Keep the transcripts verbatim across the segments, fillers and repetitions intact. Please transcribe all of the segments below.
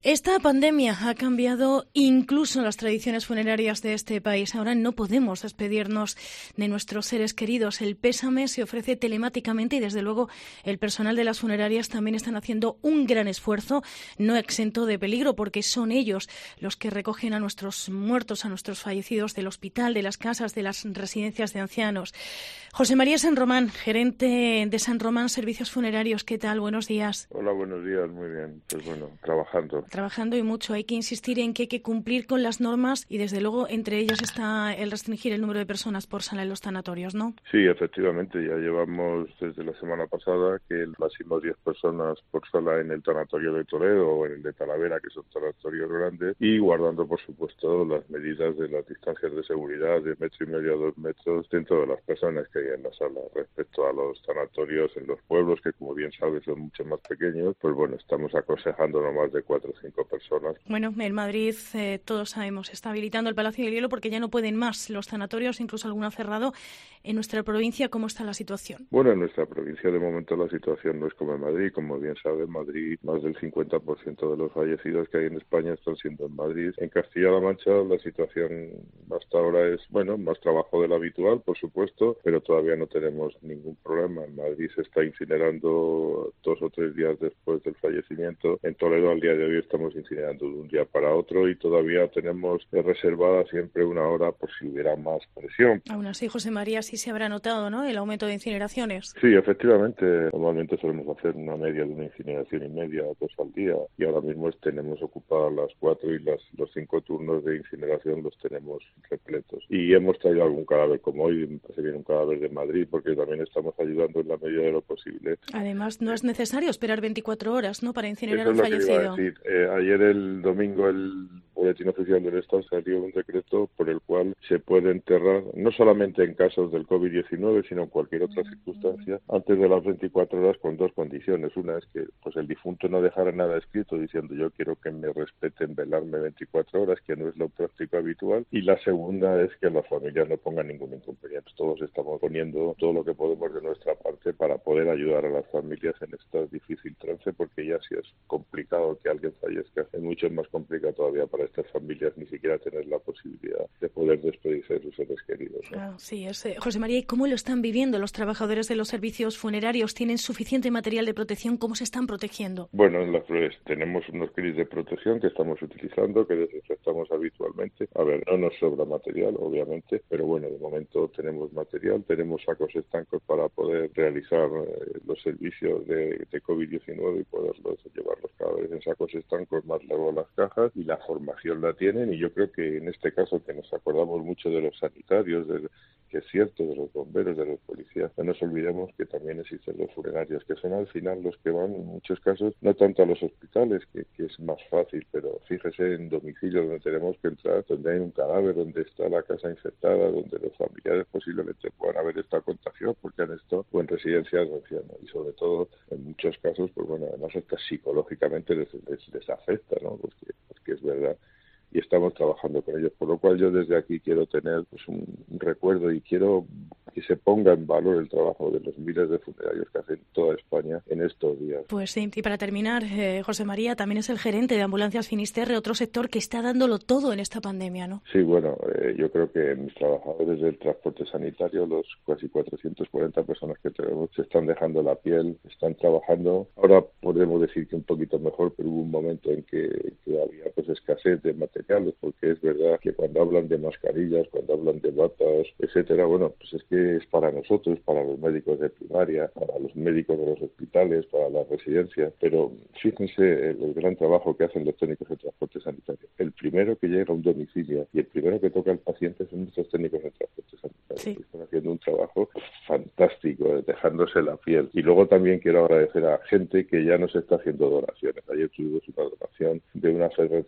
Esta pandemia ha cambiado incluso las tradiciones funerarias de este país. Ahora no podemos despedirnos de nuestros seres queridos. El pésame se ofrece telemáticamente y, desde luego, el personal de las funerarias también están haciendo un gran esfuerzo, no exento de peligro, porque son ellos los que recogen a nuestros muertos, a nuestros fallecidos del hospital, de las casas, de las residencias de ancianos. José María San Román, gerente de San Román Servicios Funerarios. ¿Qué tal? Buenos días. Hola, buenos días. Muy bien. Pues bueno, trabajando. Trabajando y mucho. Hay que insistir en que hay que cumplir con las normas y, desde luego, entre ellas está el restringir el número de personas por sala en los tanatorios, ¿no? Sí, efectivamente. Ya llevamos desde la semana pasada que el máximo diez personas por sala en el tanatorio de Toledo o en el de Talavera, que son tanatorios grandes, y guardando, por supuesto, las medidas de las distancias de seguridad de metro y medio a dos metros dentro de las personas que hay en la sala. Respecto a los tanatorios en los pueblos, que como bien sabes son mucho más pequeños, pues bueno, estamos aconsejando no más de cuatro o cinco personas. Bueno, en Madrid, eh, todos sabemos, está habilitando el Palacio del Hielo porque ya no pueden más los tanatorios, incluso alguno ha cerrado. En nuestra provincia, ¿cómo está la situación? Bueno, en nuestra provincia de momento la situación no es como en Madrid. Como bien sabe, en Madrid más del cincuenta por ciento de los fallecidos que hay en España están siendo en Madrid. En Castilla-La Mancha la situación hasta ahora es, bueno, más trabajo del habitual, por supuesto, pero todavía no tenemos ningún problema. En Madrid se está incinerando dos o tres días después del fallecimiento. En Toledo al día de hoy estamos incinerando de un día para otro y todavía tenemos reservada siempre una hora por si hubiera más presión. Aún así, José María, sí se habrá notado, ¿no?, el aumento de incineraciones. Sí, efectivamente. Normalmente solemos hacer una media de una incineración y media, dos al día, y ahora mismo tenemos ocupadas las cuatro y las, los cinco turnos de incineración los tenemos repletos. Y hemos traído algún cadáver, como hoy me parece bien un cadáver de Madrid, porque también estamos ayudando en la medida de lo posible. Además, no es necesario esperar veinticuatro horas, ¿no?, para incinerar Eso un es lo que fallecido. iba a decir. Eh, ayer el domingo el Boletín Oficial del Estado salió un decreto por el cual se puede enterrar, no solamente en casos del COVID diecinueve, sino en cualquier otra circunstancia, antes de las veinticuatro horas, con dos condiciones. Una es que pues el difunto no dejara nada escrito diciendo yo quiero que me respeten velarme veinticuatro horas, que no es lo práctico habitual. Y la segunda es que las familias no pongan ningún inconveniente. Todos estamos poniendo todo lo que podemos de nuestra parte para poder ayudar a las familias en este difícil trance, porque ya si es complicado que alguien fallezca, es mucho más complicado todavía para estas familias ni siquiera tener la posibilidad de poder despedirse de sus seres queridos, ¿no? Ah, sí, es, eh, José María, ¿y cómo lo están viviendo los trabajadores de los servicios funerarios? ¿Tienen suficiente material de protección? ¿Cómo se están protegiendo? Bueno, en las flores tenemos unos kits de protección que estamos utilizando, que desinfectamos habitualmente. A ver, no nos sobra material, obviamente, pero bueno, de momento tenemos material, tenemos sacos estancos para poder realizar eh, los servicios de, de COVID diecinueve y poderlos llevarlos cada vez en sacos estancos, más luego las cajas, y la formación la tienen, y yo creo que en este caso que nos acordamos mucho de los sanitarios, de, que es cierto, de los bomberos, de los policías, no nos olvidemos que también existen los funerarios, que son al final los que van en muchos casos, no tanto a los hospitales, que, que es más fácil, pero fíjese en domicilios donde tenemos que entrar, donde hay un cadáver, donde está la casa infectada, donde los familiares posiblemente puedan haber estado contagiados porque han estado o en residencias de ancianos, y sobre todo en muchos casos, pues bueno, además hasta psicológicamente les, les, les afecta, ¿no? Porque, porque es verdad. Y estamos trabajando con ellos, por lo cual yo desde aquí quiero tener pues, un, un recuerdo y quiero que se ponga en valor el trabajo de los miles de funerarios que hacen toda España en estos días. Pues sí, y para terminar, eh, José María también es el gerente de Ambulancias Finisterre, otro sector que está dándolo todo en esta pandemia, ¿no? Sí, bueno, eh, yo creo que mis trabajadores del transporte sanitario, los casi cuatrocientas cuarenta personas que tenemos, se están dejando la piel, están trabajando. Ahora podemos decir que un poquito mejor, pero hubo un momento en que, que había pues escasez de materiales, porque es verdad que cuando hablan de mascarillas, cuando hablan de batas, etcétera, bueno, pues es que es para nosotros, para los médicos de primaria, para los médicos de los hospitales, para las residencias, pero fíjense el, el gran trabajo que hacen los técnicos de transporte sanitario. El primero que llega a un domicilio y el primero que toca al paciente son nuestros técnicos de transporte sanitario. Sí. Están haciendo un trabajo fantástico, dejándose la piel. Y luego también quiero agradecer a gente que ya nos está haciendo donaciones. Ayer tuvimos una donación de una F R T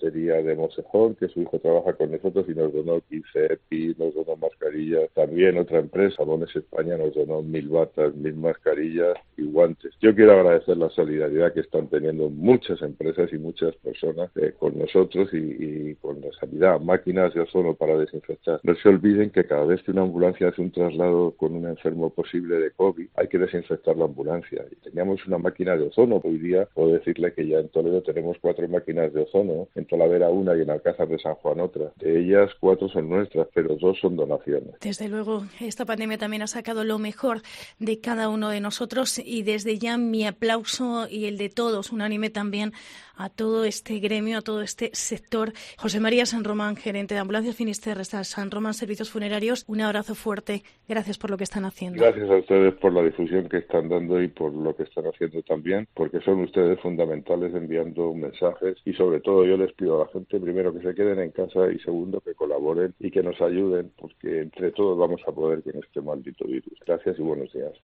ferretería de Mocejón, que su hijo trabaja con nosotros y nos donó quince EPI, nos donó mascarillas. También otra empresa, Jabones España, nos donó mil batas, mil mascarillas y guantes. Yo quiero agradecer la solidaridad que están teniendo muchas empresas y muchas personas eh, con nosotros y, y con la sanidad. Máquinas de ozono para desinfectar. No se olviden que cada vez que una ambulancia hace un traslado con un enfermo posible de COVID, hay que desinfectar la ambulancia. Y teníamos una máquina de ozono. Hoy día puedo decirle que ya en Toledo tenemos cuatro máquinas de ozono, en Talavera una y en Alcázar de San Juan otra. De ellas, cuatro son nuestras, pero dos son donaciones. Desde luego, esta pandemia también ha sacado lo mejor de cada uno de nosotros y desde ya mi aplauso y el de todos, unánime también, a todo este gremio, a todo este sector. José María San Román, gerente de Ambulancias Finisterre, San Román Servicios Funerarios, un abrazo fuerte. Gracias por lo que están haciendo. Gracias a ustedes por la difusión que están dando y por lo que están haciendo también, porque son ustedes fundamentales enviando mensajes y sobre todo yo les pido a la gente, primero, que se queden en casa y segundo, que colaboren y que nos ayuden, porque entre todos vamos a poder con este maldito virus. Gracias y buenos días.